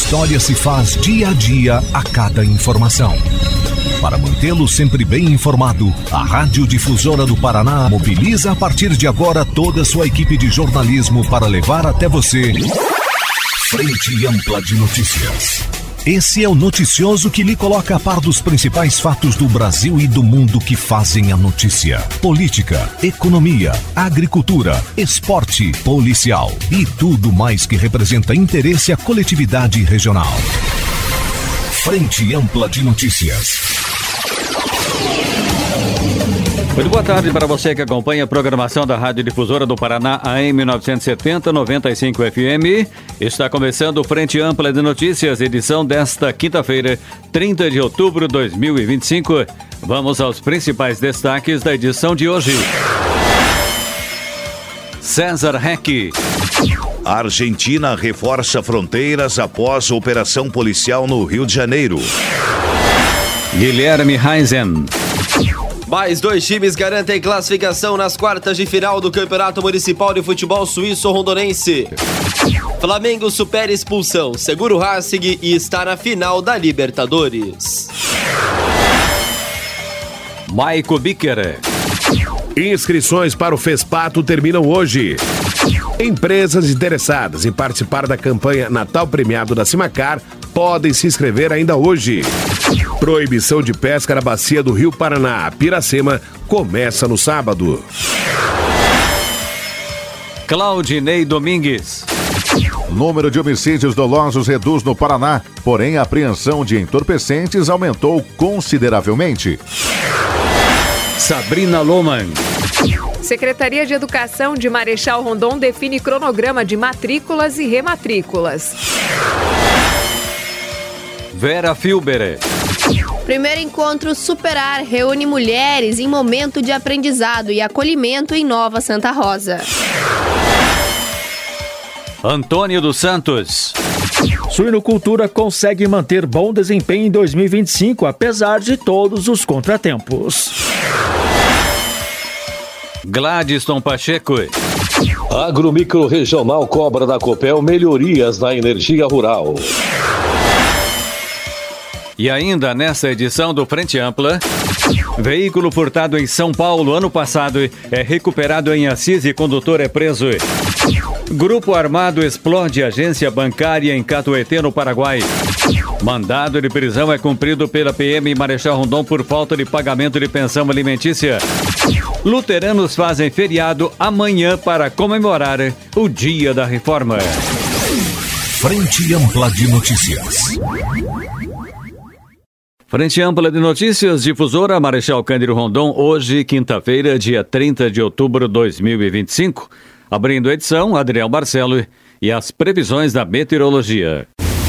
história se faz dia a dia a cada informação. Para mantê-lo sempre bem informado, a Rádio Difusora do Paraná mobiliza a partir de agora toda a sua equipe de jornalismo para levar até você Frente Ampla de Notícias. Esse é o noticioso que lhe coloca a par dos principais fatos do Brasil e do mundo que fazem a notícia. Política, economia, agricultura, esporte, policial e tudo mais que representa interesse à coletividade regional. Frente Ampla de Notícias. Muito boa tarde para você que acompanha a programação da Rádio Difusora do Paraná AM 970, 95 FM. Está começando o Frente Ampla de Notícias, edição desta quinta-feira, 30 de outubro de 2025. Vamos aos principais destaques da edição de hoje. César Heck. A Argentina reforça fronteiras após a operação policial no Rio de Janeiro. Guilherme Heisen. Mais 2 times garantem classificação nas quartas de final do Campeonato Municipal de Futebol Suíço-Rondonense. Flamengo supera expulsão, segura o Racing e está na final da Libertadores. Maico Bicker. Inscrições para o FESPATO terminam hoje. Empresas interessadas em participar da campanha Natal Premiado da Simacar podem se inscrever ainda hoje. Proibição de pesca na bacia do Rio Paraná, Piracema, começa no sábado. Claudinei Domingues. O número de homicídios dolosos reduz no Paraná, porém a apreensão de entorpecentes aumentou consideravelmente. Sabrina Loman. Secretaria de Educação de Marechal Rondon define cronograma de matrículas e rematrículas. Vera Filber. Primeiro encontro Superar reúne mulheres em momento de aprendizado e acolhimento em Nova Santa Rosa. Antônio dos Santos. Suinocultura consegue manter bom desempenho em 2025, apesar de todos os contratempos. Gladyston Pacheco. Agromicro Regional cobra da Copel melhorias na energia rural. E ainda nesta edição do Frente Ampla, veículo furtado em São Paulo ano passado é recuperado em Assis e condutor é preso. Grupo armado explode agência bancária em Catuetê, no Paraguai. Mandado de prisão é cumprido pela PM Marechal Rondon por falta de pagamento de pensão alimentícia. Luteranos fazem feriado amanhã para comemorar o Dia da Reforma. Frente Ampla de Notícias. Frente Ampla de Notícias, Difusora Marechal Cândido Rondon, hoje, quinta-feira, dia 30 de outubro de 2025. Abrindo a edição, Adriel Marcelo e as previsões da meteorologia.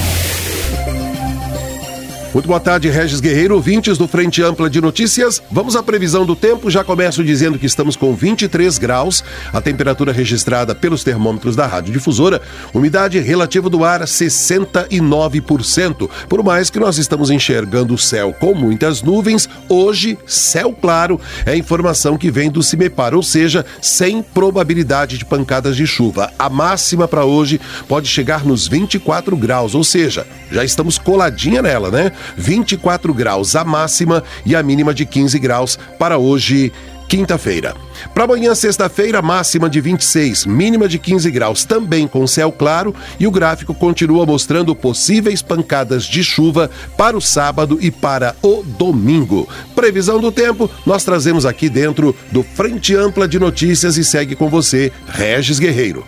Muito boa tarde, Regis Guerreiro, ouvintes do Frente Ampla de Notícias. Vamos à previsão do tempo. Já começo dizendo que estamos com 23 graus, a temperatura registrada pelos termômetros da Rádio Difusora, umidade relativa do ar 69%. Por mais que nós estamos enxergando o céu com muitas nuvens, hoje, céu claro é a informação que vem do CIMEPAR, ou seja, sem probabilidade de pancadas de chuva. A máxima para hoje pode chegar nos 24 graus, ou seja, já estamos coladinha nela, né? 24 graus a máxima e a mínima de 15 graus para hoje, quinta-feira. Para amanhã, sexta-feira, máxima de 26, mínima de 15 graus, também com céu claro, e o gráfico continua mostrando possíveis pancadas de chuva para o sábado e para o domingo. Previsão do tempo, nós trazemos aqui dentro do Frente Ampla de Notícias e segue com você, Regis Guerreiro.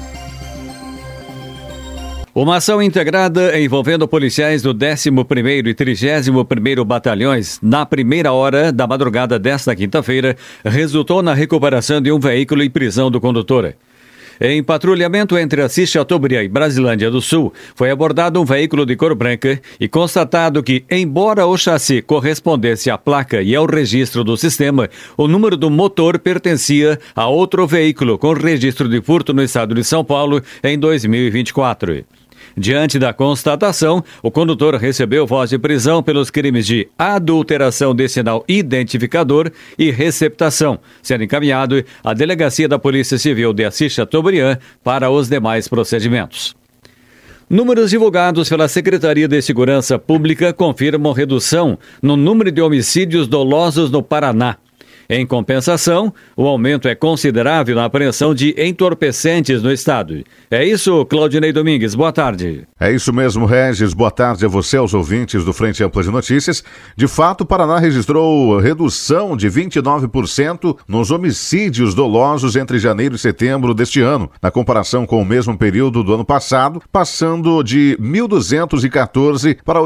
Uma ação integrada envolvendo policiais do 11º e 31º Batalhões na primeira hora da madrugada desta quinta-feira resultou na recuperação de um veículo e prisão do condutor. Em patrulhamento entre Assis Chateaubriand e Brasilândia do Sul, foi abordado um veículo de cor branca e constatado que, embora o chassi correspondesse à placa e ao registro do sistema, o número do motor pertencia a outro veículo com registro de furto no estado de São Paulo em 2024. Diante da constatação, o condutor recebeu voz de prisão pelos crimes de adulteração de sinal identificador e receptação, sendo encaminhado à Delegacia da Polícia Civil de Assis Chateaubriand para os demais procedimentos. Números divulgados pela Secretaria de Segurança Pública confirmam redução no número de homicídios dolosos no Paraná. Em compensação, o aumento é considerável na apreensão de entorpecentes no estado. É isso, Claudinei Domingues. Boa tarde. É isso mesmo, Regis. Boa tarde a você, aos ouvintes do Frente Ampla de Notícias. De fato, o Paraná registrou redução de 29% nos homicídios dolosos entre janeiro e setembro deste ano, na comparação com o mesmo período do ano passado, passando de 1.214 para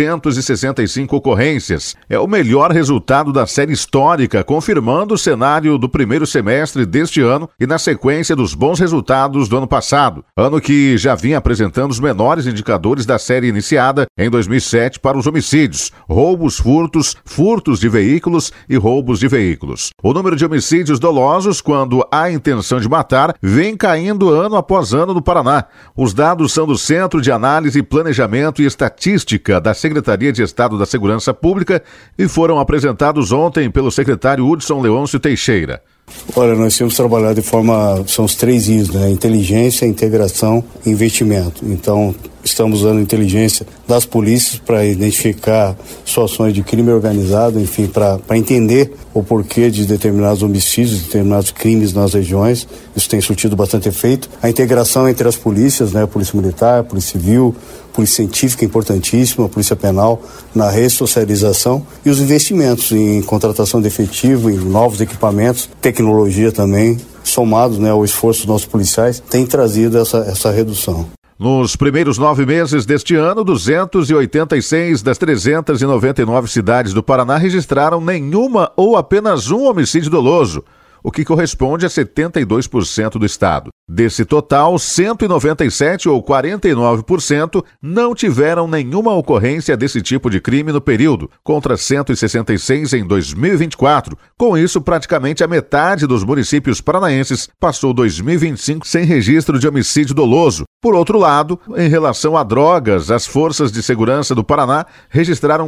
865 ocorrências. É o melhor resultado da série histórica, confirmando o cenário do primeiro semestre deste ano e na sequência dos bons resultados do ano passado, ano que já vinha apresentando os menores indicadores da série iniciada em 2007 para os homicídios, roubos, furtos de veículos e roubos de veículos. O número de homicídios dolosos, quando há intenção de matar, vem caindo ano após ano no Paraná. Os dados são do Centro de Análise, Planejamento e Estatística da Secretaria de Estado da Segurança Pública e foram apresentados ontem pelo secretário Hudson Leôncio Teixeira. Olha, nós temos trabalhado de forma, são os 3 Is, né? Inteligência, integração e investimento. Então, estamos usando a inteligência das polícias para identificar situações de crime organizado, enfim, para entender o porquê de determinados homicídios, determinados crimes nas regiões. Isso tem surtido bastante efeito. A integração entre as polícias, né? Polícia Militar, Polícia Civil, Polícia Científica, importantíssima, Polícia Penal, na ressocialização e os investimentos em contratação de efetivo, em novos equipamentos, tecnologia também, somados, né, ao esforço dos nossos policiais, tem trazido essa redução. Nos primeiros 9 meses deste ano, 286 das 399 cidades do Paraná registraram nenhuma ou apenas um homicídio doloso, o que corresponde a 72% do estado. Desse total, 197 ou 49% não tiveram nenhuma ocorrência desse tipo de crime no período, contra 166 em 2024. Com isso, praticamente a metade dos municípios paranaenses passou 2025 sem registro de homicídio doloso. Por outro lado, em relação a drogas, as forças de segurança do Paraná registraram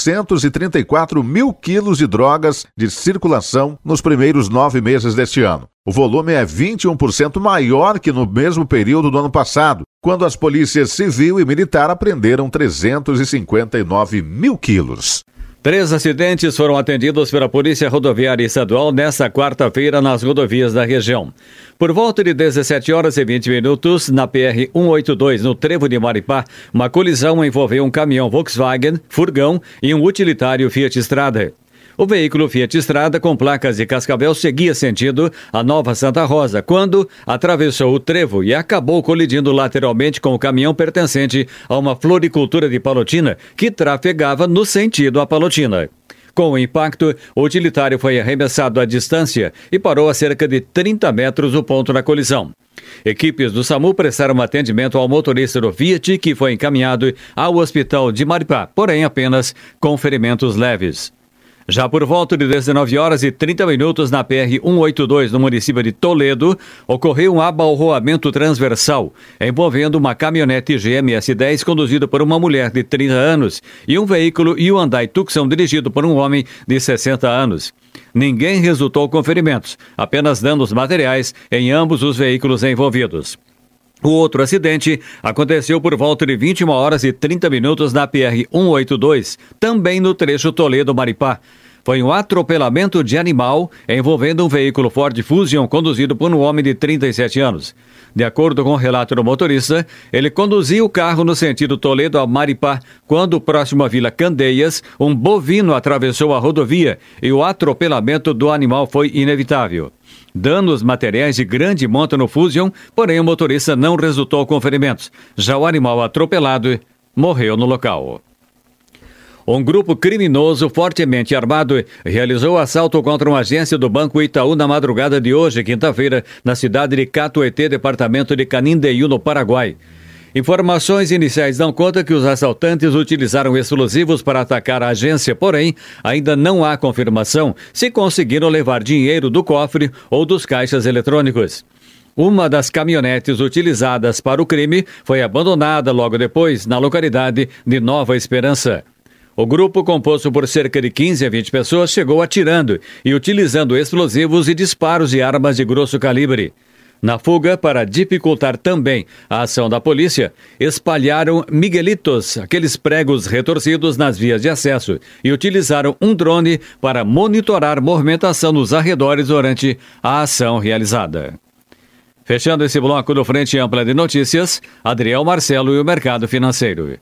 434 mil quilos de drogas de circulação nos primeiros 9 meses deste ano. O volume é 21% maior que no mesmo período do ano passado, quando as polícias civil e militar apreenderam 359 mil quilos. 3 acidentes foram atendidos pela Polícia Rodoviária Estadual nesta quarta-feira nas rodovias da região. Por volta de 17 horas e 20 minutos, na PR-182, no Trevo de Maripá, uma colisão envolveu um caminhão Volkswagen, furgão e um utilitário Fiat Strada. O veículo Fiat Strada, com placas de Cascavel, seguia sentido a Nova Santa Rosa, quando atravessou o trevo e acabou colidindo lateralmente com o caminhão pertencente a uma floricultura de Palotina, que trafegava no sentido a Palotina. Com o impacto, o utilitário foi arremessado à distância e parou a cerca de 30 metros do ponto da colisão. Equipes do SAMU prestaram atendimento ao motorista do Fiat, que foi encaminhado ao hospital de Maripá, porém apenas com ferimentos leves. Já por volta de 19 horas e 30 minutos na PR-182, no município de Toledo, ocorreu um abalroamento transversal, envolvendo uma caminhonete GMS 10 conduzida por uma mulher de 30 anos e um veículo Hyundai Tucson dirigido por um homem de 60 anos. Ninguém resultou com ferimentos, apenas danos materiais em ambos os veículos envolvidos. O outro acidente aconteceu por volta de 21 horas e 30 minutos na PR-182, também no trecho Toledo-Maripá. Foi um atropelamento de animal envolvendo um veículo Ford Fusion conduzido por um homem de 37 anos. De acordo com o relato do motorista, ele conduzia o carro no sentido Toledo a Maripá, quando próximo à Vila Candeias, um bovino atravessou a rodovia e o atropelamento do animal foi inevitável. Danos materiais de grande monta no Fusion, porém o motorista não resultou com ferimentos. Já o animal atropelado morreu no local. Um grupo criminoso fortemente armado realizou assalto contra uma agência do Banco Itaú na madrugada de hoje, quinta-feira, na cidade de Catueté, departamento de Canindeú, no Paraguai. Informações iniciais dão conta que os assaltantes utilizaram explosivos para atacar a agência, porém, ainda não há confirmação se conseguiram levar dinheiro do cofre ou dos caixas eletrônicos. Uma das caminhonetes utilizadas para o crime foi abandonada logo depois na localidade de Nova Esperança. O grupo, composto por cerca de 15 a 20 pessoas, chegou atirando e utilizando explosivos e disparos de armas de grosso calibre. Na fuga, para dificultar também a ação da polícia, espalharam miguelitos, aqueles pregos retorcidos nas vias de acesso, e utilizaram um drone para monitorar movimentação nos arredores durante a ação realizada. Fechando esse bloco do Frente Ampla de Notícias, Adriel Marcelo e o mercado financeiro.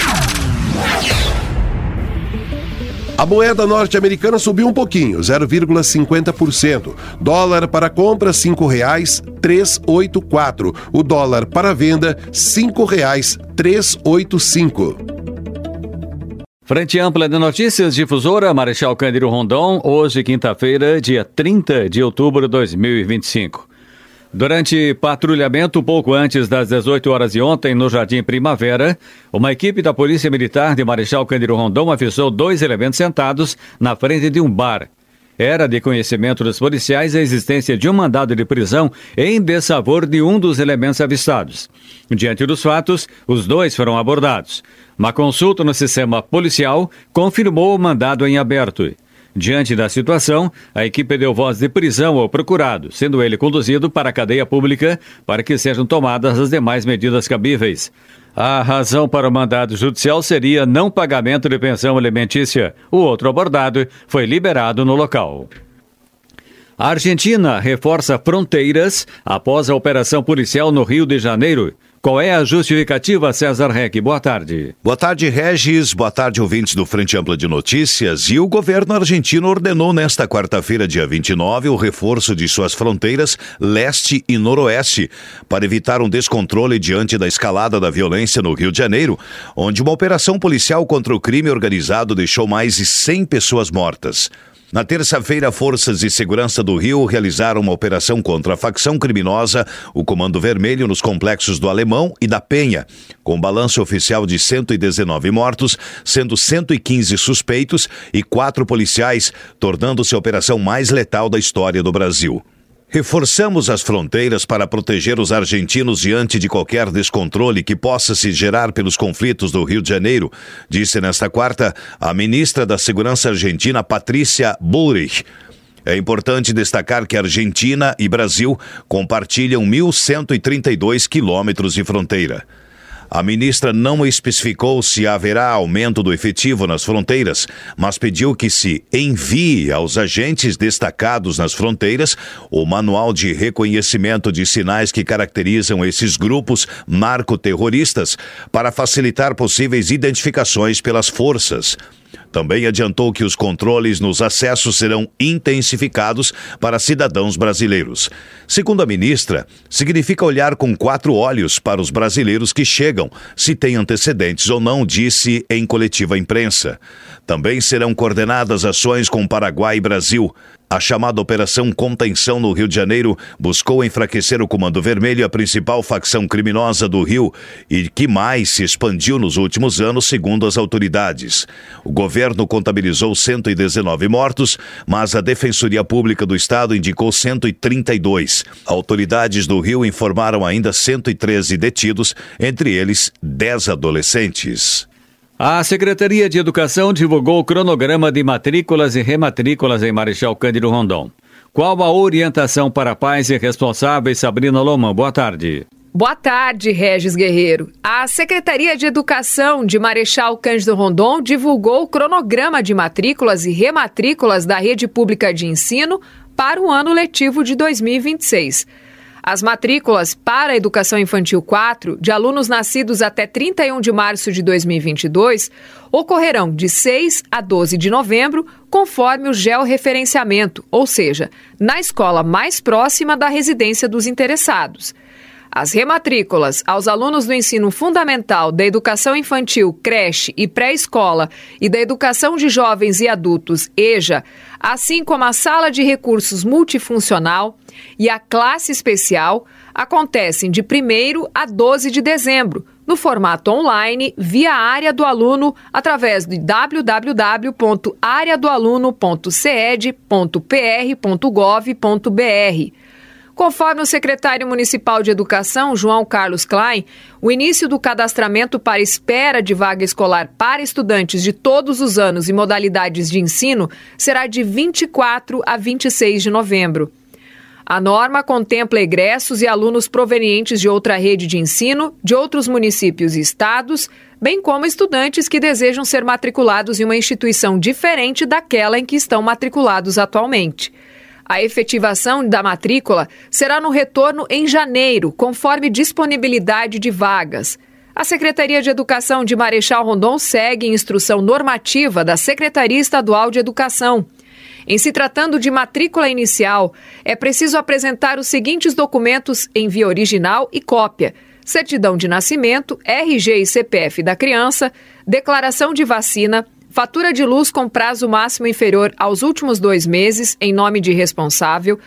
A moeda norte-americana subiu um pouquinho, 0,50%. Dólar para compra, R$ 5,384. O dólar para venda, R$ 5,385. Frente Ampla de Notícias, Difusora, Marechal Cândido Rondon, hoje, quinta-feira, dia 30 de outubro de 2025. Durante patrulhamento, pouco antes das 18 horas de ontem, no Jardim Primavera, uma equipe da Polícia Militar de Marechal Cândido Rondon avistou 2 elementos sentados na frente de um bar. Era de conhecimento dos policiais a existência de um mandado de prisão em desfavor de um dos elementos avistados. Diante dos fatos, os 2 foram abordados. Uma consulta no sistema policial confirmou o mandado em aberto. Diante da situação, a equipe deu voz de prisão ao procurado, sendo ele conduzido para a cadeia pública para que sejam tomadas as demais medidas cabíveis. A razão para o mandado judicial seria não pagamento de pensão alimentícia. O outro abordado foi liberado no local. A Argentina reforça fronteiras após a operação policial no Rio de Janeiro. Qual é a justificativa, César Reck? Boa tarde. Boa tarde, Regis. Boa tarde, ouvintes do Frente Ampla de Notícias. E o governo argentino ordenou nesta quarta-feira, dia 29, o reforço de suas fronteiras leste e noroeste para evitar um descontrole diante da escalada da violência no Rio de Janeiro, onde uma operação policial contra o crime organizado deixou mais de 100 pessoas mortas. Na terça-feira, forças de segurança do Rio realizaram uma operação contra a facção criminosa, o Comando Vermelho, nos complexos do Alemão e da Penha, com balanço oficial de 119 mortos, sendo 115 suspeitos e 4 policiais, tornando-se a operação mais letal da história do Brasil. Reforçamos as fronteiras para proteger os argentinos diante de qualquer descontrole que possa se gerar pelos conflitos do Rio de Janeiro, disse nesta quarta a ministra da Segurança argentina, Patrícia Bullrich. É importante destacar que Argentina e Brasil compartilham 1.132 quilômetros de fronteira. A ministra não especificou se haverá aumento do efetivo nas fronteiras, mas pediu que se envie aos agentes destacados nas fronteiras o manual de reconhecimento de sinais que caracterizam esses grupos narcoterroristas para facilitar possíveis identificações pelas forças. Também adiantou que os controles nos acessos serão intensificados para cidadãos brasileiros. Segundo a ministra, significa olhar com 4 olhos para os brasileiros que chegam, se têm antecedentes ou não, disse em coletiva à imprensa. Também serão coordenadas ações com Paraguai e Brasil. A chamada Operação Contenção no Rio de Janeiro buscou enfraquecer o Comando Vermelho, a principal facção criminosa do Rio e que mais se expandiu nos últimos anos, segundo as autoridades. O governo contabilizou 119 mortos, mas a Defensoria Pública do Estado indicou 132. Autoridades do Rio informaram ainda 113 detidos, entre eles 10 adolescentes. A Secretaria de Educação divulgou o cronograma de matrículas e rematrículas em Marechal Cândido Rondon. Qual a orientação para pais e responsáveis? Sabrina Lomão, boa tarde. Boa tarde, Regis Guerreiro. A Secretaria de Educação de Marechal Cândido Rondon divulgou o cronograma de matrículas e rematrículas da rede pública de ensino para o ano letivo de 2026. As matrículas para a Educação Infantil 4, de alunos nascidos até 31 de março de 2022, ocorrerão de 6 a 12 de novembro, conforme o georreferenciamento, ou seja, na escola mais próxima da residência dos interessados. As rematrículas aos alunos do ensino fundamental, da educação infantil, creche e pré-escola e da educação de jovens e adultos, EJA, assim como a sala de recursos multifuncional e a classe especial, acontecem de 1º a 12 de dezembro, no formato online, via Área do Aluno, através de www.areadoaluno.ced.pr.gov.br. Conforme o secretário municipal de Educação, João Carlos Klein, o início do cadastramento para espera de vaga escolar para estudantes de todos os anos e modalidades de ensino será de 24 a 26 de novembro. A norma contempla egressos e alunos provenientes de outra rede de ensino, de outros municípios e estados, bem como estudantes que desejam ser matriculados em uma instituição diferente daquela em que estão matriculados atualmente. A efetivação da matrícula será no retorno em janeiro, conforme disponibilidade de vagas. A Secretaria de Educação de Marechal Rondon segue instrução normativa da Secretaria Estadual de Educação. Em se tratando de matrícula inicial, é preciso apresentar os seguintes documentos em via original e cópia: certidão de nascimento, RG e CPF da criança, declaração de vacina, fatura de luz com prazo máximo inferior aos últimos 2 meses, em nome de responsável,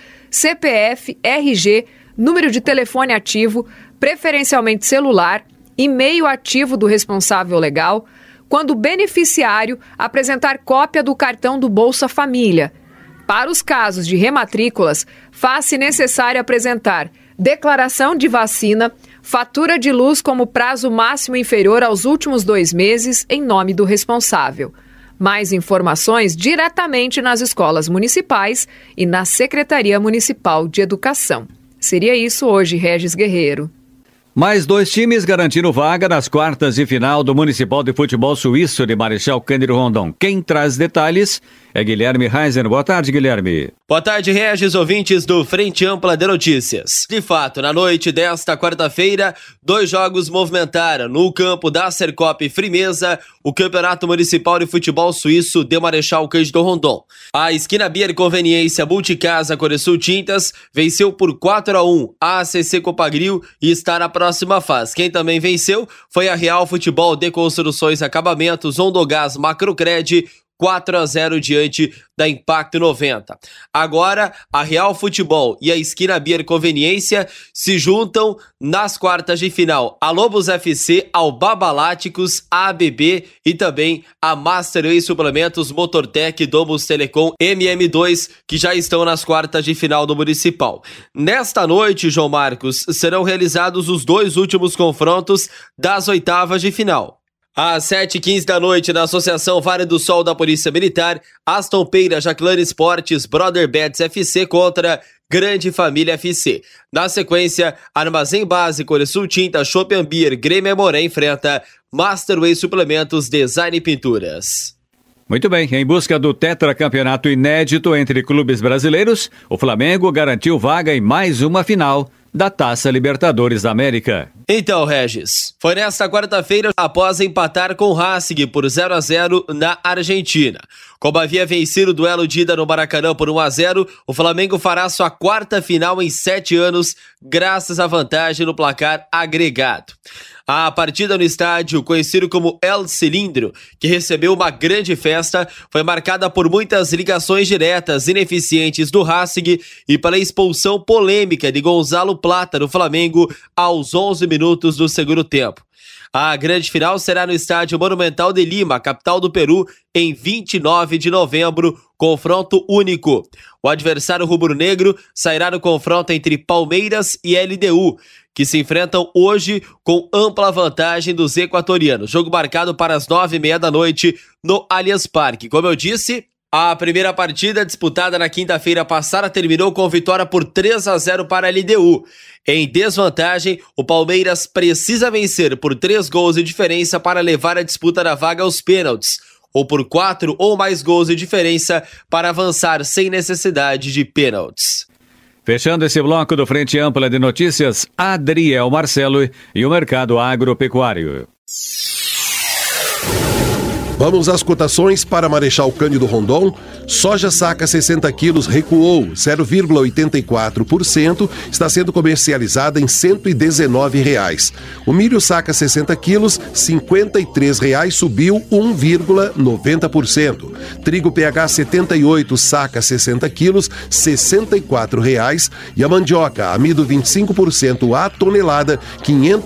CPF, RG, número de telefone ativo, preferencialmente celular, e-mail ativo do responsável legal, quando o beneficiário apresentar cópia do cartão do Bolsa Família. Para os casos de rematrículas, faz-se necessário apresentar declaração de vacina, fatura de luz como prazo máximo inferior aos últimos 2 meses, em nome do responsável. Mais informações diretamente nas escolas municipais e na Secretaria Municipal de Educação. Seria isso hoje, Regis Guerreiro. Mais 2 times garantiram vaga nas quartas de final do Municipal de Futebol Suíço de Marechal Cândido Rondon. Quem traz detalhes é Guilherme Reiser. Boa tarde, Guilherme. Boa tarde, Regis, ouvintes do Frente Ampla de Notícias. De fato, na noite desta quarta-feira, 2 jogos movimentaram no campo da Sercop Frimeza o Campeonato Municipal de Futebol Suíço de Marechal Cândido Rondon. A Esquina Beer Conveniência Multicasa Coresul Tintas venceu por 4-1 a ACC Copagril e está na próxima fase. Quem também venceu foi a Real Futebol de Construções e Acabamentos Ondogás Macrocred, 4-0 diante da Impacto 90. Agora, a Real Futebol e a Esquina Beer Conveniência se juntam nas quartas de final. A Lobos FC, ao Babaláticos, a ABB e também a Master Way Suplementos, Motortec, Domus Telecom, MM2, que já estão nas quartas de final do Municipal. Nesta noite, João Marcos, serão realizados os 2 últimos confrontos das oitavas de final. Às 7h15 da noite, na Associação Vale do Sol da Polícia Militar, Aston Peira, Jaclane Esportes, Brother Bets FC contra Grande Família FC. Na sequência, Armazém Base, Coresul Tinta, Shopping Beer, Grêmio Amoré enfrenta Masterway Suplementos, Design e Pinturas. Muito bem, em busca do tetracampeonato inédito entre clubes brasileiros, o Flamengo garantiu vaga em mais uma final da Taça Libertadores da América. Então, Regis, foi nesta quarta-feira após empatar com o Racing por 0-0 na Argentina. Como havia vencido o duelo de ida no Maracanã por 1-0, o Flamengo fará sua 4ª final em 7 anos, graças à vantagem no placar agregado. A partida no estádio, conhecido como El Cilindro, que recebeu uma grande festa, foi marcada por muitas ligações diretas ineficientes do Racing e pela expulsão polêmica de Gonzalo Plata no Flamengo aos 11 minutos do segundo tempo. A grande final será no estádio Monumental de Lima, capital do Peru, em 29 de novembro, confronto único. O adversário rubro-negro sairá no confronto entre Palmeiras e LDU, que se enfrentam hoje com ampla vantagem dos equatorianos. Jogo marcado para as 9h30 da noite no Allianz Parque. Como eu disse, a primeira partida disputada na quinta-feira passada terminou com vitória por 3-0 para a LDU. Em desvantagem, o Palmeiras precisa vencer por 3 gols de diferença para levar a disputa da vaga aos pênaltis, ou por 4 ou mais gols de diferença para avançar sem necessidade de pênaltis. Fechando esse bloco do Frente Ampla de Notícias, Adriel Marcelo e o mercado agropecuário. Vamos às cotações para Marechal Cândido Rondon. Soja saca 60 quilos recuou 0,84%, está sendo comercializada em R$ 119. O milho saca 60 quilos, R$ 53, subiu 1,90%. Trigo PH 78 saca 60 quilos, R$ 64. E a mandioca, amido 25% a tonelada, R$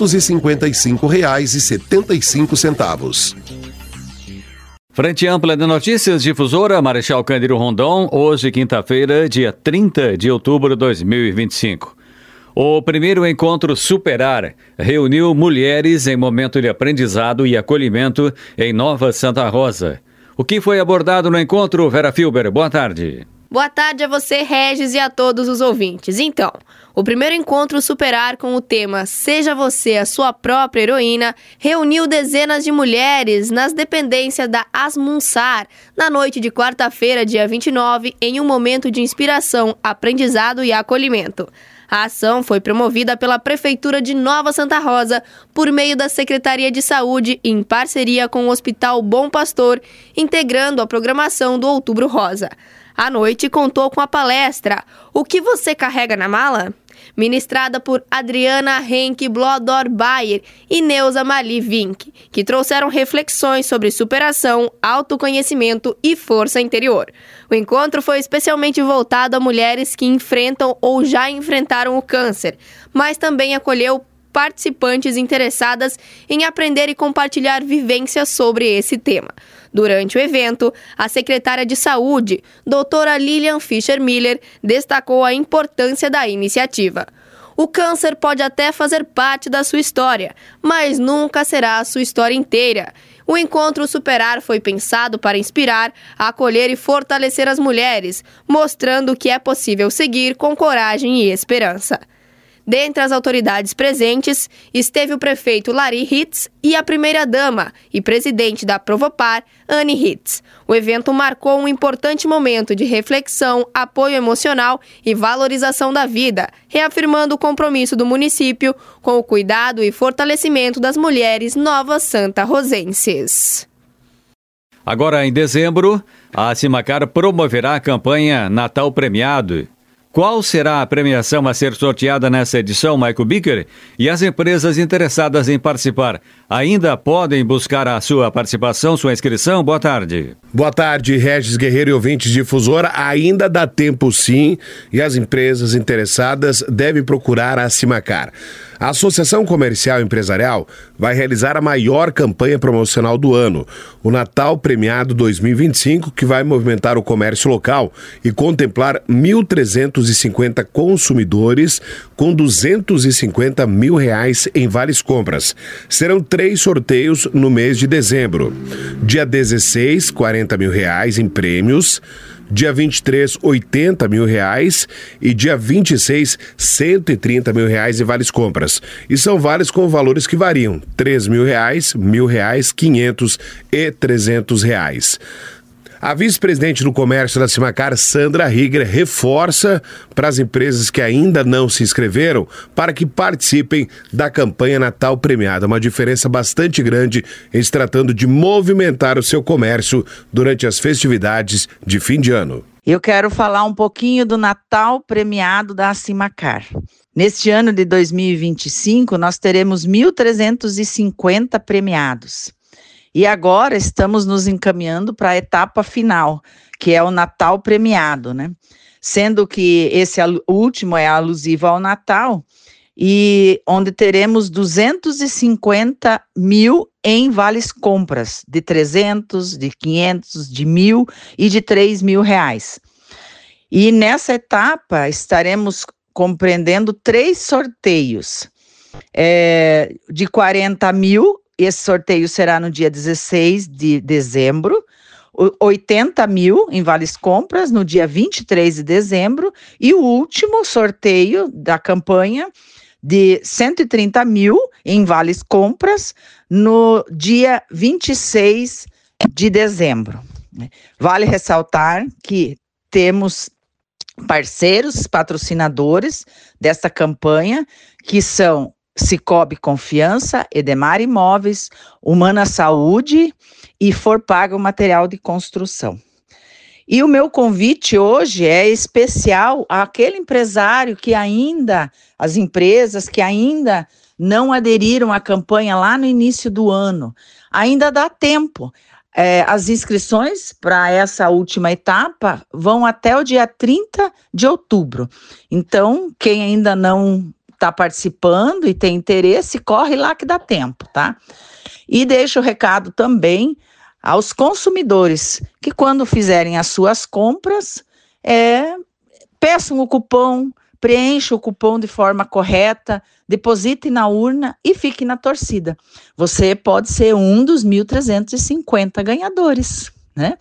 555,75. Frente Ampla de Notícias, Difusora, Marechal Cândido Rondon, hoje quinta-feira, dia 30 de outubro de 2025. O primeiro encontro Superar reuniu mulheres em momento de aprendizado e acolhimento em Nova Santa Rosa. O que foi abordado no encontro, Vera Filber? Boa tarde. Boa tarde a você, Regis, e a todos os ouvintes. Então, o primeiro encontro Superar com o tema Seja Você a Sua Própria Heroína reuniu dezenas de mulheres nas dependências da Asmunsar na noite de quarta-feira, dia 29, em um momento de inspiração, aprendizado e acolhimento. A ação foi promovida pela Prefeitura de Nova Santa Rosa por meio da Secretaria de Saúde em parceria com o Hospital Bom Pastor, integrando a programação do Outubro Rosa. A noite contou com a palestra O que você carrega na mala? Ministrada por Adriana Henke Blodor Bayer e Neuza Mali Vink, que trouxeram reflexões sobre superação, autoconhecimento e força interior. O encontro foi especialmente voltado a mulheres que enfrentam ou já enfrentaram o câncer, mas também acolheu participantes interessadas em aprender e compartilhar vivências sobre esse tema. Durante o evento, a secretária de Saúde, doutora Lilian Fischer-Miller, destacou a importância da iniciativa. O câncer pode até fazer parte da sua história, mas nunca será a sua história inteira. O encontro Superar foi pensado para inspirar, acolher e fortalecer as mulheres, mostrando que é possível seguir com coragem e esperança. Dentre as autoridades presentes, esteve o prefeito Larry Hitz e a primeira-dama e presidente da Provopar, Anne Hitz. O evento marcou um importante momento de reflexão, apoio emocional e valorização da vida, reafirmando o compromisso do município com o cuidado e fortalecimento das mulheres novas santa-rosenses. Agora, em dezembro, a Simacar promoverá a campanha Natal Premiado. Qual será a premiação a ser sorteada nessa edição, Michael Bicker? E as empresas interessadas em participar ainda podem buscar a sua participação, sua inscrição? Boa tarde. Boa tarde, Regis Guerreiro e ouvintes de Difusora. Ainda dá tempo sim, e as empresas interessadas devem procurar a Simacar. A Associação Comercial e Empresarial vai realizar a maior campanha promocional do ano, o Natal Premiado 2025, que vai movimentar o comércio local e contemplar 1.350 consumidores com R$250 mil em vales compras. Serão 3 sorteios no mês de dezembro. Dia 16, R$40 mil em prêmios. Dia 23, R$80 mil e dia 26, R$130 mil em vales compras. E são vales com valores que variam, R$3 mil, R$1.000, R$500 e R$300. A vice-presidente do comércio da Simacar, Sandra Rigger, reforça para as empresas que ainda não se inscreveram para que participem da campanha Natal Premiada. Uma diferença bastante grande em se tratando de movimentar o seu comércio durante as festividades de fim de ano. Eu quero falar um pouquinho do Natal Premiado da Simacar. Neste ano de 2025, nós teremos 1.350 premiados. E agora estamos nos encaminhando para a etapa final, que é o Natal Premiado, né? Sendo que esse último é alusivo ao Natal, e onde teremos 250 mil em vales compras, de 300, de 500, de 1.000 e de 3 mil reais. E nessa etapa estaremos compreendendo 3 sorteios, de 40 mil. Esse sorteio será no dia 16 de dezembro, 80 mil em vales compras no dia 23 de dezembro e o último sorteio da campanha de 130 mil em vales compras no dia 26 de dezembro. Vale ressaltar que temos parceiros, patrocinadores desta campanha, que são Cicobi Confiança, Edemar Imóveis, Humana Saúde e Forpaga o Material de Construção. E o meu convite hoje é especial àquele empresário que ainda, as empresas que ainda não aderiram à campanha lá no início do ano. Ainda dá tempo. As inscrições para essa última etapa vão até o dia 30 de outubro. Então, quem ainda não está participando e tem interesse, corre lá que dá tempo, tá? E deixo o recado também aos consumidores, que quando fizerem as suas compras, peçam o cupom, preencha o cupom de forma correta, deposite na urna e fique na torcida. Você pode ser um dos 1.350 ganhadores, né?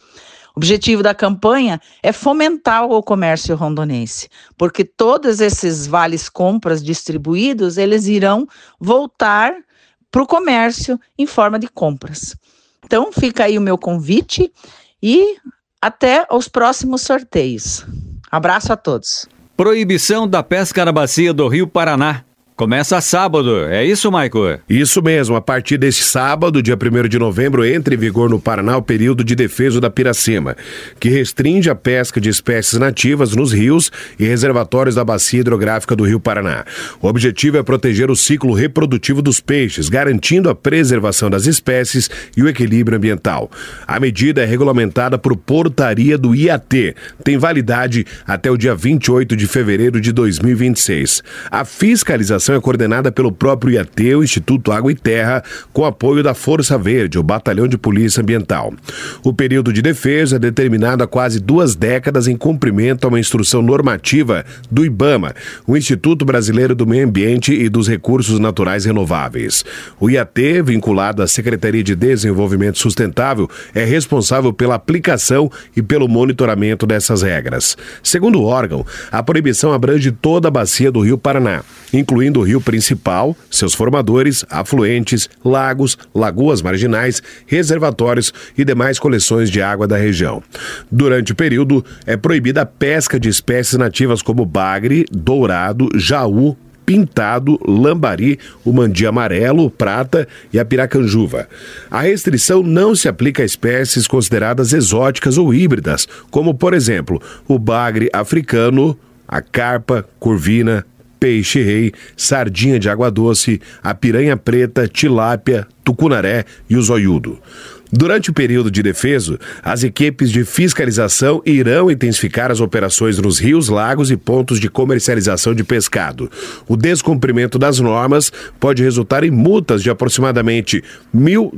O objetivo da campanha é fomentar o comércio rondonense, porque todos esses vales compras distribuídos, eles irão voltar para o comércio em forma de compras. Então, fica aí o meu convite e até os próximos sorteios. Abraço a todos. Proibição da pesca na bacia do Rio Paraná. Começa sábado, é isso, Maico? Isso mesmo, a partir deste sábado, dia 1º de novembro, entra em vigor no Paraná o período de defeso da Piracema, que restringe a pesca de espécies nativas nos rios e reservatórios da bacia hidrográfica do Rio Paraná. O objetivo é proteger o ciclo reprodutivo dos peixes, garantindo a preservação das espécies e o equilíbrio ambiental. A medida é regulamentada por portaria do IAT, tem validade até o dia 28 de fevereiro de 2026. A fiscalização é coordenada pelo próprio IAT, o Instituto Água e Terra, com apoio da Força Verde, o Batalhão de Polícia Ambiental. O período de defesa é determinado há quase 2 décadas em cumprimento a uma instrução normativa do IBAMA, o Instituto Brasileiro do Meio Ambiente e dos Recursos Naturais Renováveis. O IAT, vinculado à Secretaria de Desenvolvimento Sustentável, é responsável pela aplicação e pelo monitoramento dessas regras. Segundo o órgão, a proibição abrange toda a bacia do Rio Paraná, incluindo o rio principal, seus formadores, afluentes, lagos, lagoas marginais, reservatórios e demais coleções de água da região. Durante o período, é proibida a pesca de espécies nativas como bagre, dourado, jaú, pintado, lambari, o mandi amarelo, prata e a piracanjuva. A restrição não se aplica a espécies consideradas exóticas ou híbridas, como, por exemplo, o bagre africano, a carpa, corvina, peixe-rei, sardinha de água doce, a piranha preta, tilápia, tucunaré e o zoiudo. Durante o período de defeso, as equipes de fiscalização irão intensificar as operações nos rios, lagos e pontos de comercialização de pescado. O descumprimento das normas pode resultar em multas de aproximadamente R$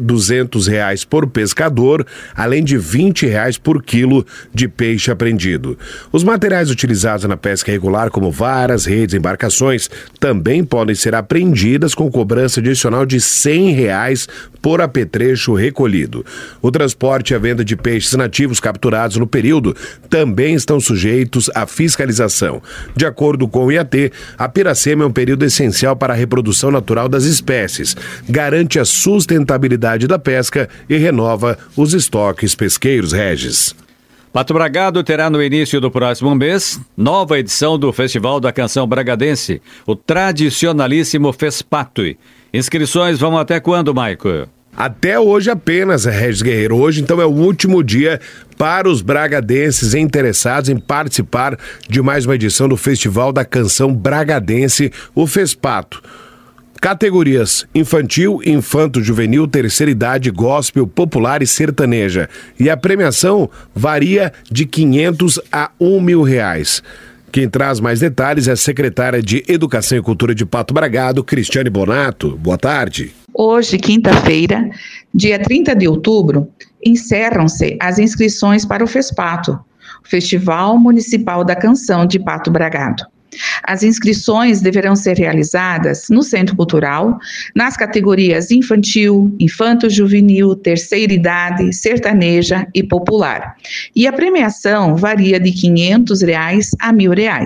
1.200 por pescador, além de R$ 20 por quilo de peixe apreendido. Os materiais utilizados na pesca irregular, como varas, redes e embarcações, também podem ser apreendidas com cobrança adicional de R$ 100 por apetrecho recolhido. O transporte e a venda de peixes nativos capturados no período também estão sujeitos à fiscalização. De acordo com o IAT, a Piracema é um período essencial para a reprodução natural das espécies, garante a sustentabilidade da pesca e renova os estoques pesqueiros, Regis. Pato Bragado terá no início do próximo mês nova edição do Festival da Canção Bragadense, o tradicionalíssimo FESPATO. Inscrições vão até quando, Maico? Até hoje apenas, Regis Guerreiro. Hoje, então, é o último dia para os bragadenses interessados em participar de mais uma edição do Festival da Canção Bragadense, o FESPATO. Categorias: infantil, infanto-juvenil, terceira idade, gospel, popular e sertaneja. E a premiação varia de R$ 500 a R$ 1.000. Quem traz mais detalhes é a secretária de Educação e Cultura de Pato Bragado, Cristiane Bonato. Boa tarde. Hoje, quinta-feira, dia 30 de outubro, encerram-se as inscrições para o FESPATO, Festival Municipal da Canção de Pato Bragado. As inscrições deverão ser realizadas no Centro Cultural, nas categorias infantil, infanto-juvenil, terceira idade, sertaneja e popular. E a premiação varia de R$ 500 a R$ 1.000.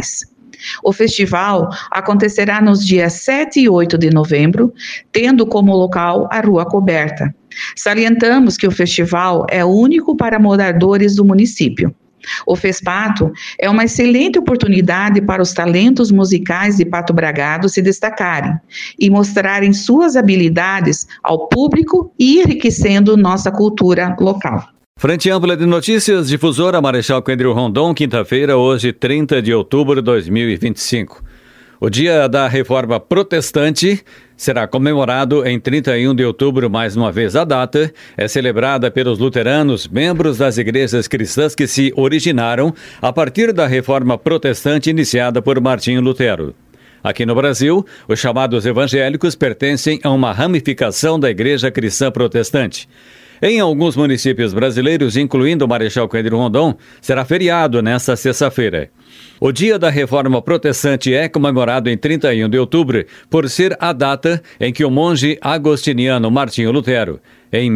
O festival acontecerá nos dias 7 e 8 de novembro, tendo como local a Rua Coberta. Salientamos que o festival é único para moradores do município. O FESPATO é uma excelente oportunidade para os talentos musicais de Pato Bragado se destacarem e mostrarem suas habilidades ao público e enriquecendo nossa cultura local. Frente Ampla de Notícias, difusora Marechal Coendrio Rondon, quinta-feira, hoje 30 de outubro de 2025. O Dia da Reforma Protestante será comemorado em 31 de outubro. Mais uma vez, a data é celebrada pelos luteranos, membros das igrejas cristãs que se originaram a partir da Reforma Protestante iniciada por Martinho Lutero. Aqui no Brasil, os chamados evangélicos pertencem a uma ramificação da Igreja Cristã Protestante. Em alguns municípios brasileiros, incluindo Marechal Cândido Rondon, será feriado nesta sexta-feira. O Dia da Reforma Protestante é comemorado em 31 de outubro, por ser a data em que o monge agostiniano Martinho Lutero, em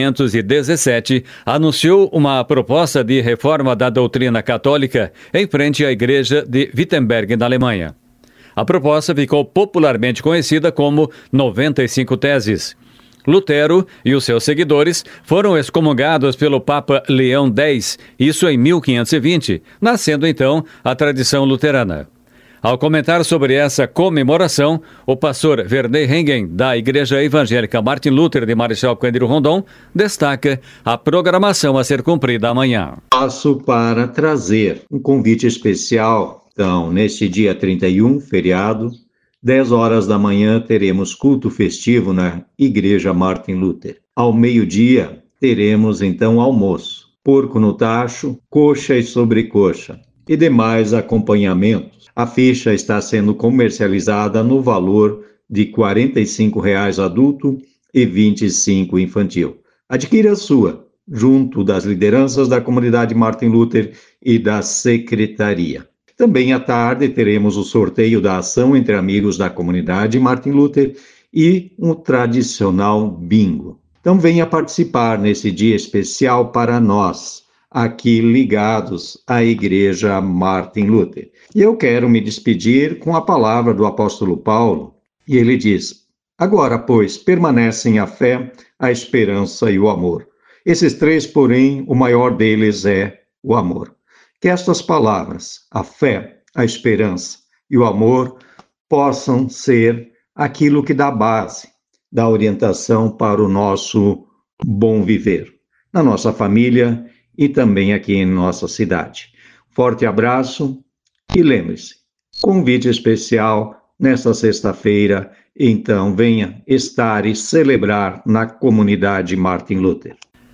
1517, anunciou uma proposta de reforma da doutrina católica em frente à igreja de Wittenberg, na Alemanha. A proposta ficou popularmente conhecida como 95 Teses. Lutero e os seus seguidores foram excomungados pelo Papa Leão X, isso em 1520, nascendo então a tradição luterana. Ao comentar sobre essa comemoração, o pastor Werner Hengen, da Igreja Evangélica Martin Luther de Marechal Cândido Rondon, destaca a programação a ser cumprida amanhã. Passo para trazer um convite especial. Então, neste dia 31, feriado, 10 horas da manhã, teremos culto festivo na Igreja Martin Luther. Ao meio-dia, teremos então almoço, porco no tacho, coxa e sobrecoxa e demais acompanhamentos. A ficha está sendo comercializada no valor de R$ 45,00 adulto e R$ 25,00 infantil. Adquira a sua, junto das lideranças da comunidade Martin Luther e da secretaria. Também à tarde teremos o sorteio da ação entre amigos da comunidade Martin Luther e um tradicional bingo. Então venha participar nesse dia especial para nós, aqui ligados à Igreja Martin Luther. E eu quero me despedir com a palavra do apóstolo Paulo, e ele diz: agora, pois, permanecem a fé, a esperança e o amor. Esses três, porém, o maior deles é o amor. Que estas palavras, a fé, a esperança e o amor, possam ser aquilo que dá base, dá orientação para o nosso bom viver, na nossa família e também aqui em nossa cidade. Forte abraço e lembre-se, convite especial nesta sexta-feira, então venha estar e celebrar na comunidade Martin Luther.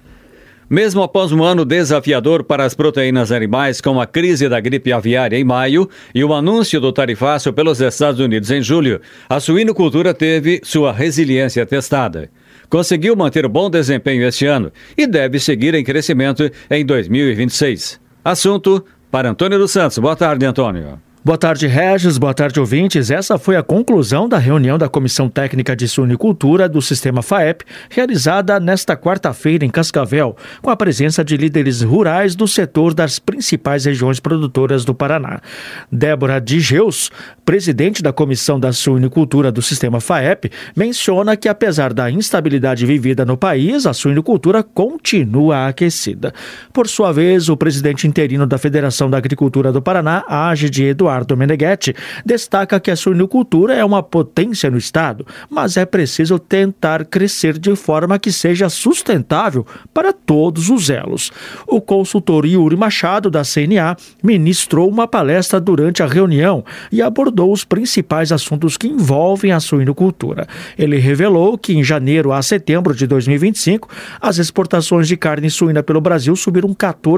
Mesmo após um ano desafiador para as proteínas animais, com a crise da gripe aviária em maio e o anúncio do tarifaço pelos Estados Unidos em julho, a suinocultura teve sua resiliência testada. Conseguiu manter bom desempenho este ano e deve seguir em crescimento em 2026. Assunto para Antônio dos Santos. Boa tarde, Antônio. Boa tarde, Regis. Boa tarde, ouvintes. Essa foi a conclusão da reunião da Comissão Técnica de Suinicultura do Sistema FAEP, realizada nesta quarta-feira em Cascavel, com a presença de líderes rurais do setor das principais regiões produtoras do Paraná. Débora Digeus, presidente da Comissão da Suinicultura do Sistema FAEP, menciona que, apesar da instabilidade vivida no país, a suinicultura continua aquecida. Por sua vez, o presidente interino da Federação da Agricultura do Paraná, AGD, Eduardo Meneghetti, destaca que a suinicultura é uma potência no estado, mas é preciso tentar crescer de forma que seja sustentável para todos os elos. O consultor Yuri Machado, da CNA, ministrou uma palestra durante a reunião e abordou os principais assuntos que envolvem a suinicultura. Ele revelou que em janeiro a setembro de 2025, as exportações de carne suína pelo Brasil subiram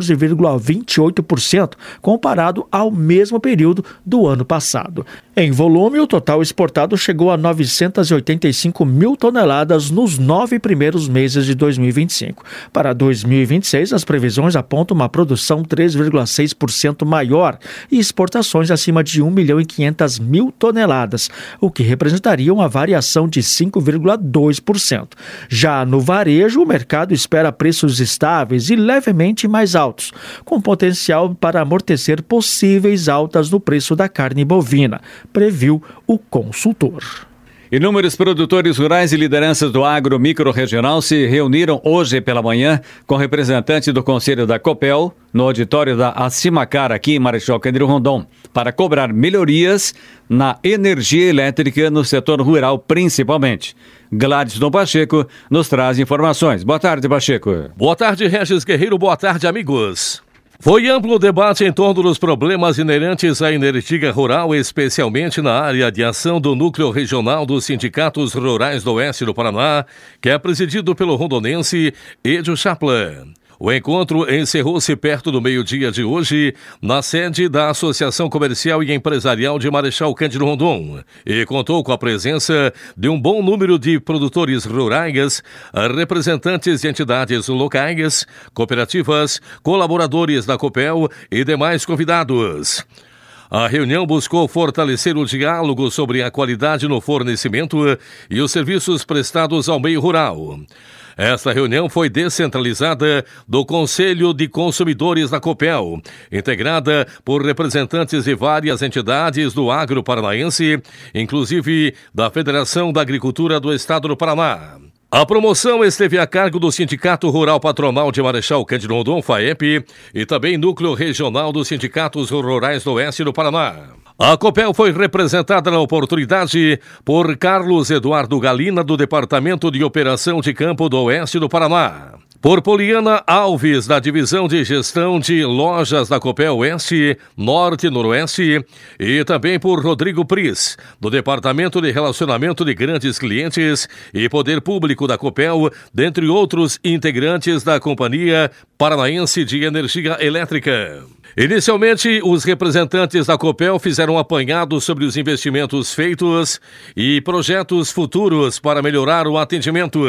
14,28% comparado ao mesmo período do ano passado. Em volume, o total exportado chegou a 985 mil toneladas nos 9 primeiros meses de 2025. Para 2026, as previsões apontam uma produção 3,6% maior e exportações acima de 1.500.000 toneladas, o que representaria uma variação de 5,2%. Já no varejo, o mercado espera preços estáveis e levemente mais altos, com potencial para amortecer possíveis altas no preço da carne bovina, previu o consultor. Inúmeros produtores rurais e lideranças do agro microrregional se reuniram hoje pela manhã com representantes do Conselho da Copel no auditório da Acimacar, aqui em Marechal Cândido Rondon, para cobrar melhorias na energia elétrica no setor rural principalmente. Gladson Pacheco nos traz informações. Boa tarde, Pacheco. Boa tarde, Regis Guerreiro. Boa tarde, amigos. Foi amplo o debate em torno dos problemas inerentes à energia rural, especialmente na área de ação do Núcleo Regional dos Sindicatos Rurais do Oeste do Paraná, que é presidido pelo rondonense Edio Chaplin. O encontro encerrou-se perto do meio-dia de hoje, na sede da Associação Comercial e Empresarial de Marechal Cândido Rondon, e contou com a presença de um bom número de produtores rurais, representantes de entidades locais, cooperativas, colaboradores da Copel e demais convidados. A reunião buscou fortalecer o diálogo sobre a qualidade no fornecimento e os serviços prestados ao meio rural. Esta reunião foi descentralizada do Conselho de Consumidores da Copel, integrada por representantes de várias entidades do agro paranaense, inclusive da Federação da Agricultura do Estado do Paraná. A promoção esteve a cargo do Sindicato Rural Patronal de Marechal Cândido Rondon, FAEP, e também Núcleo Regional dos Sindicatos Rurais do Oeste do Paraná. A Copel foi representada na oportunidade por Carlos Eduardo Galina, do Departamento de Operação de Campo do Oeste do Paraná. Por Poliana Alves, da Divisão de Gestão de Lojas da Copel Oeste, Norte e Noroeste, e também por Rodrigo Pris, do Departamento de Relacionamento de Grandes Clientes e Poder Público da Copel, dentre outros integrantes da Companhia Paranaense de Energia Elétrica. Inicialmente, os representantes da Copel fizeram um apanhado sobre os investimentos feitos e projetos futuros para melhorar o atendimento.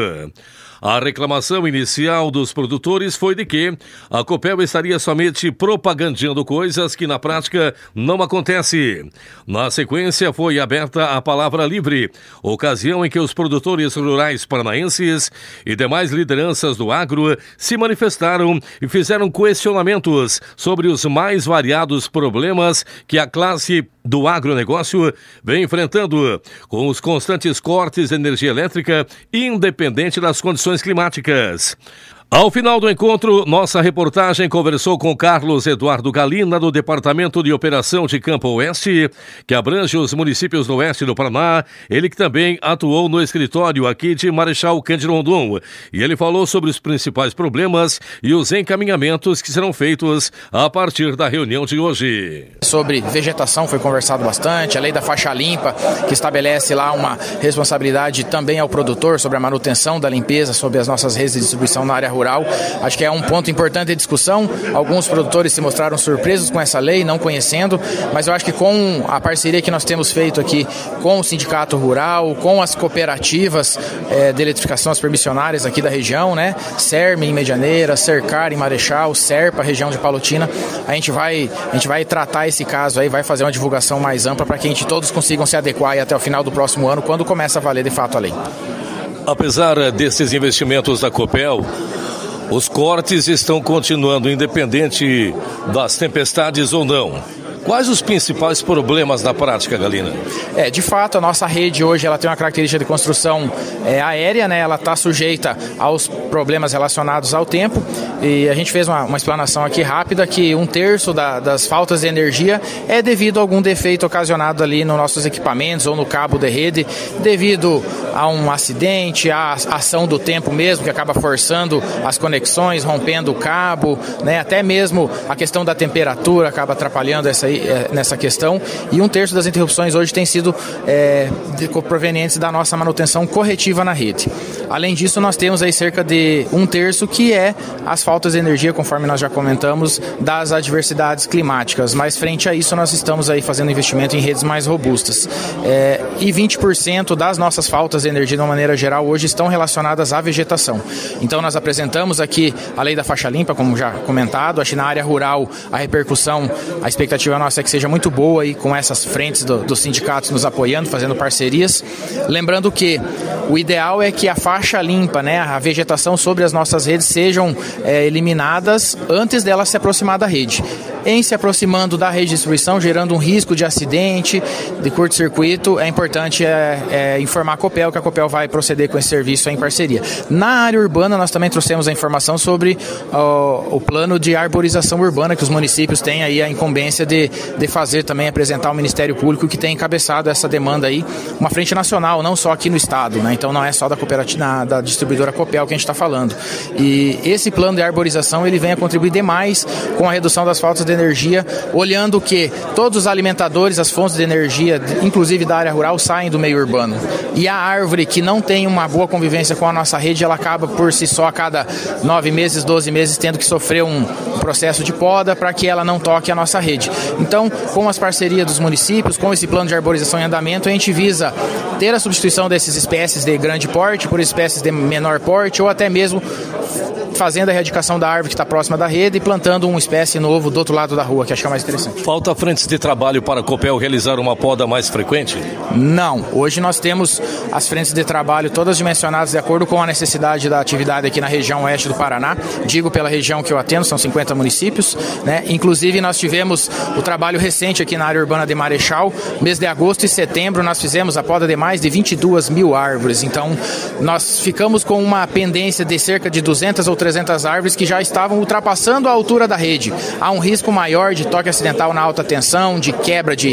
A reclamação inicial dos produtores foi de que a Copel estaria somente propagandeando coisas que na prática não acontecem. Na sequência, foi aberta a palavra livre, ocasião em que os produtores rurais paranaenses e demais lideranças do agro se manifestaram e fizeram questionamentos sobre os mais variados problemas que a classe do agronegócio vem enfrentando com os constantes cortes de energia elétrica, independente das condições climáticas. Ao final do encontro, nossa reportagem conversou com Carlos Eduardo Galina, do Departamento de Operação de Campo Oeste, que abrange os municípios do oeste do Paraná, ele que também atuou no escritório aqui de Marechal Cândido Rondon, e ele falou sobre os principais problemas e os encaminhamentos que serão feitos a partir da reunião de hoje. Sobre vegetação foi conversado bastante, a lei da faixa limpa, que estabelece lá uma responsabilidade também ao produtor sobre a manutenção da limpeza, sobre as nossas redes de distribuição na área rural. Acho que é um ponto importante de discussão. Alguns produtores se mostraram surpresos com essa lei, não conhecendo, mas eu acho que com a parceria que nós temos feito aqui com o Sindicato Rural, com as cooperativas de eletrificação, as permissionárias aqui da região, né? CERM em Medianeira, Cercar em Marechal, SERPA, região de Palotina, a gente vai tratar esse caso aí, vai fazer uma divulgação mais ampla para que a gente todos consigam se adequar aí até o final do próximo ano, quando começa a valer de fato a lei. Apesar desses investimentos da Copel, os cortes estão continuando, independente das tempestades ou não. Quais os principais problemas na prática, Galina? De fato, a nossa rede hoje ela tem uma característica de construção aérea, né? Ela está sujeita aos problemas relacionados ao tempo, e a gente fez uma explanação aqui rápida que 1/3 das faltas de energia é devido a algum defeito ocasionado ali nos nossos equipamentos ou no cabo de rede, devido a um acidente, a ação do tempo mesmo, que acaba forçando as conexões, rompendo o cabo, né? Até mesmo a questão da temperatura acaba atrapalhando nessa questão, e 1/3 das interrupções hoje tem sido provenientes da nossa manutenção corretiva na rede. Além disso, nós temos aí cerca de 1/3 que é as faltas de energia, conforme nós já comentamos, das adversidades climáticas, mas frente a isso nós estamos aí fazendo investimento em redes mais robustas. E 20% das nossas faltas de energia de uma maneira geral hoje estão relacionadas à vegetação. Então nós apresentamos aqui a lei da faixa limpa, como já comentado. Acho que na área rural a repercussão, a expectativa nossa é que seja muito boa aí, com essas frentes dos sindicatos nos apoiando, fazendo parcerias. Lembrando que o ideal é que a faixa limpa, né, a vegetação sobre as nossas redes sejam eliminadas antes dela se aproximar da rede. Em se aproximando da rede de distribuição, gerando um risco de acidente, de curto-circuito, é importante informar a Copel, que a Copel vai proceder com esse serviço em parceria. Na área urbana, nós também trouxemos a informação sobre o plano de arborização urbana, que os municípios têm aí a incumbência de fazer também, apresentar ao Ministério Público, que tem encabeçado essa demanda aí, uma frente nacional, não só aqui no estado, né? Então não é só da cooperativa, da distribuidora Copel que a gente está falando. E esse plano de arborização, ele vem a contribuir demais com a redução das faltas de energia, olhando que todos os alimentadores, as fontes de energia, inclusive da área rural, saem do meio urbano. E a árvore que não tem uma boa convivência com a nossa rede, ela acaba por si só a cada 9 meses, 12 meses, tendo que sofrer um processo de poda para que ela não toque a nossa rede. Então, com as parcerias dos municípios, com esse plano de arborização em andamento, a gente visa ter a substituição dessas espécies de grande porte por espécies de menor porte, ou até mesmo fazendo a erradicação da árvore que está próxima da rede e plantando uma espécie novo do outro lado da rua, que acho que é mais interessante. Falta frentes de trabalho para a Copel realizar uma poda mais frequente? Não. Hoje nós temos as frentes de trabalho todas dimensionadas de acordo com a necessidade da atividade aqui na região oeste do Paraná. Digo pela região que eu atendo, são 50 municípios, né? Inclusive nós tivemos o trabalho recente aqui na área urbana de Marechal. Mês de agosto e setembro nós fizemos a poda de mais de 22 mil árvores. Então nós ficamos com uma pendência de cerca de 200 ou 300 árvores que já estavam ultrapassando a altura da rede. Há um risco maior de toque acidental na alta tensão, de quebra de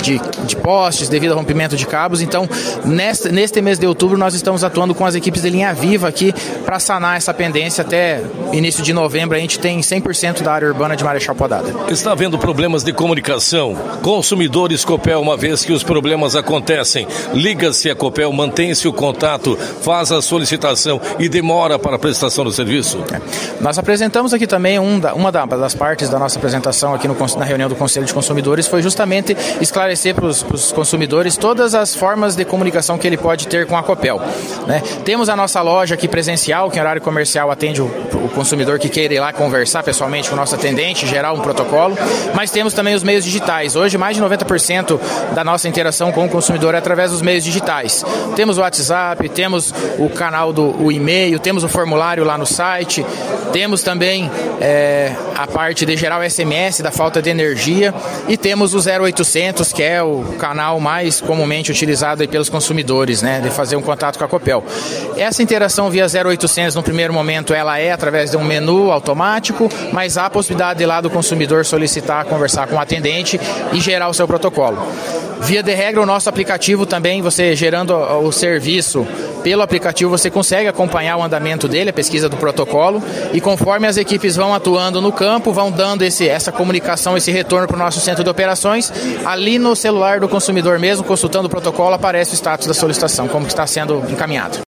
postes devido ao rompimento de cabos. Então, neste mês de outubro, nós estamos atuando com as equipes de linha viva aqui para sanar essa pendência. Até início de novembro, a gente tem 100% da área urbana de Marechal podada. Está havendo problemas de comunicação? Consumidores Copel, uma vez que os problemas acontecem, liga-se a Copel, mantém-se o contato, faz a solicitação e demora para a prestação do serviço? Nós apresentamos aqui também uma das partes da nossa apresentação aqui na reunião do Conselho de Consumidores foi justamente esclarecer para os consumidores todas as formas de comunicação que ele pode ter com a Copel, né? Temos a nossa loja aqui presencial, que em horário comercial atende o consumidor que queira ir lá conversar pessoalmente com o nosso atendente, gerar um protocolo, mas temos também os meios digitais. Hoje mais de 90% da nossa interação com o consumidor é através dos meios digitais. Temos o WhatsApp, temos o canal o e-mail, temos o formulário lá no site, temos também a parte de gerar o SMS da falta de energia e temos o 0800, que é o canal mais comumente utilizado aí pelos consumidores, né, de fazer um contato com a Copel. Essa interação via 0800 no primeiro momento ela é através de um menu automático, mas há a possibilidade de lá do consumidor solicitar, conversar com o atendente e gerar o seu protocolo. Via de regra, o nosso aplicativo também, você gerando o serviço pelo aplicativo, você consegue acompanhar o andamento dele, a pesquisa do protocolo, e conforme as equipes vão atuando no campo, vão dando essa comunicação, esse retorno para o nosso centro de operações, ali no celular do consumidor mesmo, consultando o protocolo, aparece o status da solicitação, como que está sendo encaminhado.